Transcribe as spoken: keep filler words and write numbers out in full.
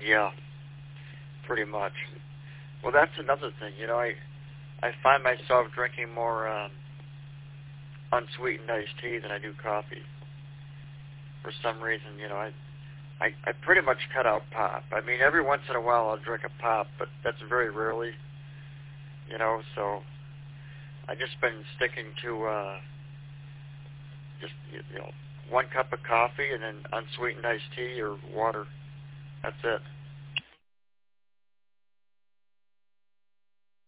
Yeah, pretty much. Well, that's another thing. You know, I I find myself drinking more um, unsweetened iced tea than I do coffee. For some reason, you know, I, I I pretty much cut out pop. I mean, every once in a while I'll drink a pop, but that's very rarely. You know, so I just been sticking to uh, just you know one cup of coffee and then unsweetened iced tea or water. That's it.